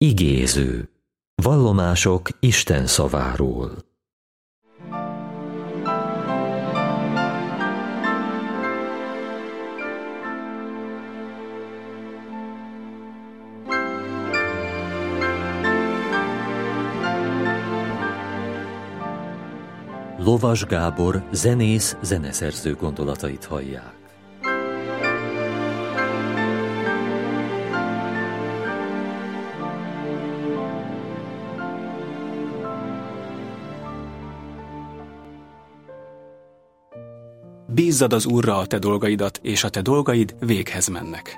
Igéző. Vallomások Isten szaváról. Lovas Gábor zenész, zeneszerző gondolatait hallják. Bízzad az Úrra a te dolgaidat, és a te dolgaid véghez mennek.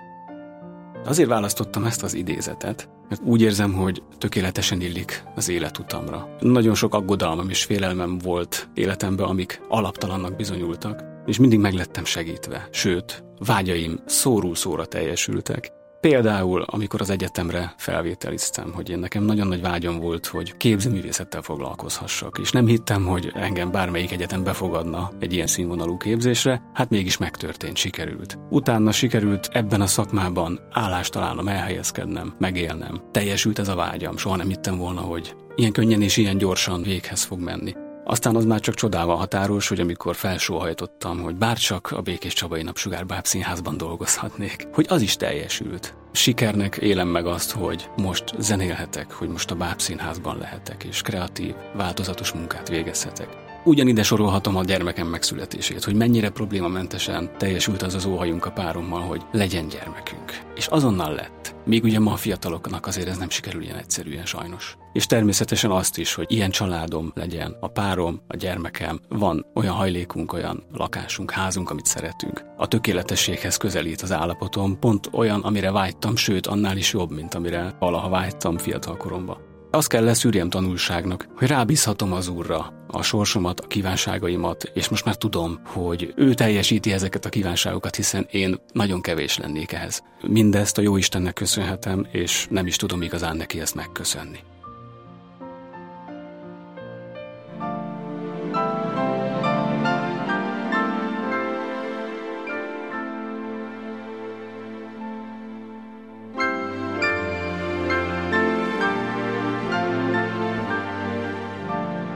Azért választottam ezt az idézetet, mert úgy érzem, hogy tökéletesen illik az életutamra. Nagyon sok aggodalmam és félelmem volt életemben, amik alaptalannak bizonyultak, és mindig meglettem segítve. Sőt, vágyaim szóról szóra teljesültek. Például, amikor az egyetemre felvételiztem, hogy én nekem nagyon nagy vágyam volt, hogy képzőművészettel foglalkozhassak, és nem hittem, hogy engem bármelyik egyetem befogadna egy ilyen színvonalú képzésre, hát mégis megtörtént, sikerült. Utána sikerült ebben a szakmában állást találnom, elhelyezkednem, megélnem. Teljesült ez a vágyam, soha nem hittem volna, hogy ilyen könnyen és ilyen gyorsan véghez fog menni. Aztán az már csak csodával határos, hogy amikor felsóhajtottam, hogy bárcsak a Békés Csabai Napsugár Bábszínházban dolgozhatnék, hogy az is teljesült. Sikernek élem meg azt, hogy most zenélhetek, hogy most a Bábszínházban lehetek, és kreatív, változatos munkát végezhetek. Ugyanide sorolhatom a gyermekem megszületését, hogy mennyire problémamentesen teljesült az az óhajunk a párommal, hogy legyen gyermekünk. És azonnal lett. Még ugye ma a fiataloknak azért ez nem sikerül ilyen egyszerűen sajnos. És természetesen azt is, hogy ilyen családom legyen, a párom, a gyermekem, van olyan hajlékunk, olyan lakásunk, házunk, amit szeretünk. A tökéletességhez közelít az állapotom, pont olyan, amire vágytam, sőt, annál is jobb, mint amire valaha vágytam fiatalkoromban. Azt kell leszűrjem tanulságnak, hogy rábízhatom az Úrra a sorsomat, a kívánságaimat, és most már tudom, hogy ő teljesíti ezeket a kívánságokat, hiszen én nagyon kevés lennék ehhez. Mindezt a Jóistennek köszönhetem, és nem is tudom igazán neki ezt megköszönni.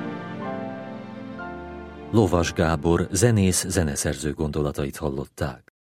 Lovas Gábor zenész, zeneszerző gondolatait hallották.